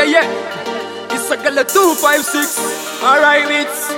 yeah. It's a girl 256. Alright, it's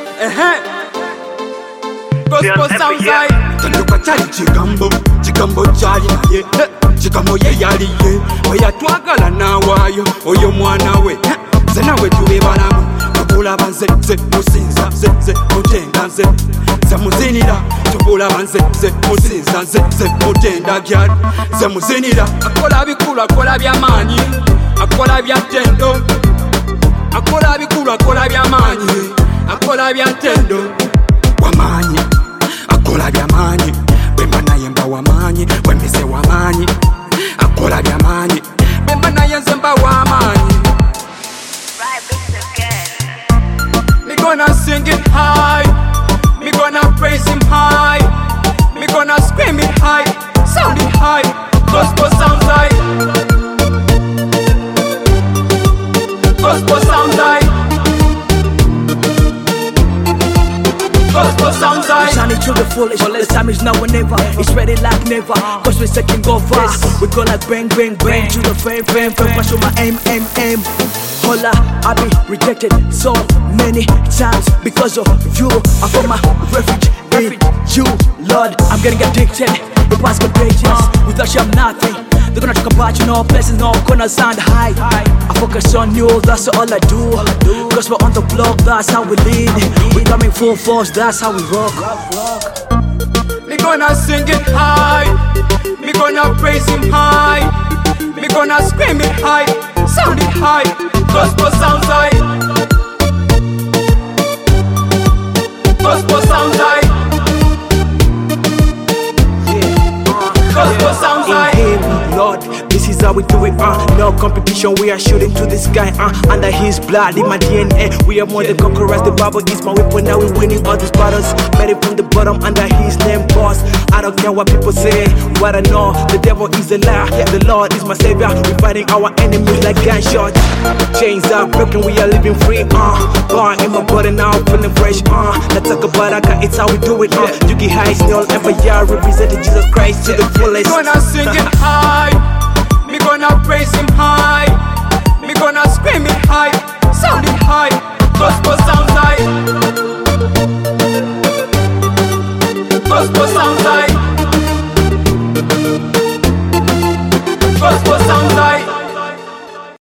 gospel sounds like. Tanduka chali chigambo chali naye chigambo ye yali ye oya twagala nawayo oyo mwana we ze nawe tube balamu tubulaba nze musinza ze mutenda nze ze muzinira tubulaba nze musinza ze mutenda gyali ze muzinira akola bikulu akola by'amaanyi akola bya ttendo akola bikulu akola by'amaanyi akola bya ttendo wamaanyi akola by'amaanyi bwemba naye mba wamaanyi bwembise wamaanyi akola by'amaanyi bwemba naye nze mba wamaanyi. Me gonna sing it high, me gonna praise him high, me gonna scream it high, sound it high, gospel sounds high, gospel sounds high, gospel sounds high. Shining to the fullest, the time is now or never. It's ready like never, cause we're second go fast. We go like bang, bang, bang to the fame, push on my aim. Hola, I've been rejected so many times because of you. I found my refuge in you, Lord. I'm getting addicted, the past contagious. Without you I'm nothing. They're gonna talk about you, no places, no gonna sound high. I focus on you, that's all I do. Cause we're on the block, that's how we lead. We coming full force, that's how we rock. Me gonna sing it high, me gonna praise him high, me gonna scream it high, sound it high, gospel sounds high, gospel sounds high, gospel sounds high. In Him, Lord, this is how we do it. No competition, we are shooting to the sky. Under His blood, in my DNA, we are more than conquerors. The Bible is my weapon, now we're winning all these battles. Made it from the bottom, under His name, boss. I don't care what people say, what I know. The devil is a liar, the Lord is my savior. We're fighting our enemies like gunshots. Chains are broken, we are living free. Born in my body now, feeling fresh. Let's talk about it, it's how we do it. You get high, still ever, yeah, representing Jesus Christ to the fullest. Me gonna sing it high, me gonna praise him high, me gonna scream it high, sound it high,